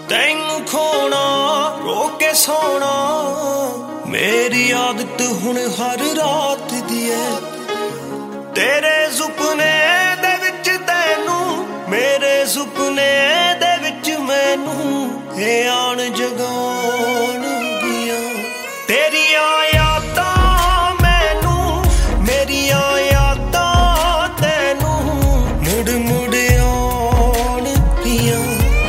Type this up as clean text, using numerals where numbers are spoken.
ਤੈਨੂੰ ਖੋਣਾ ਰੋ ਕੇ ਸੋਣਾ ਮੇਰੀ ਆਦਤ ਹੁਣ ਹਰ ਰਾਤ ਦੀ ਐ ਤੇਰੇ ਸੁਪਨੇ ਦੇ ਵਿੱਚ ਤੈਨੂੰ ਮੇਰੇ ਸੁਪਨੇ ਦੇ ਵਿੱਚ ਮੈਨੂੰ ਇਹ ਆਣ ਜਗਾ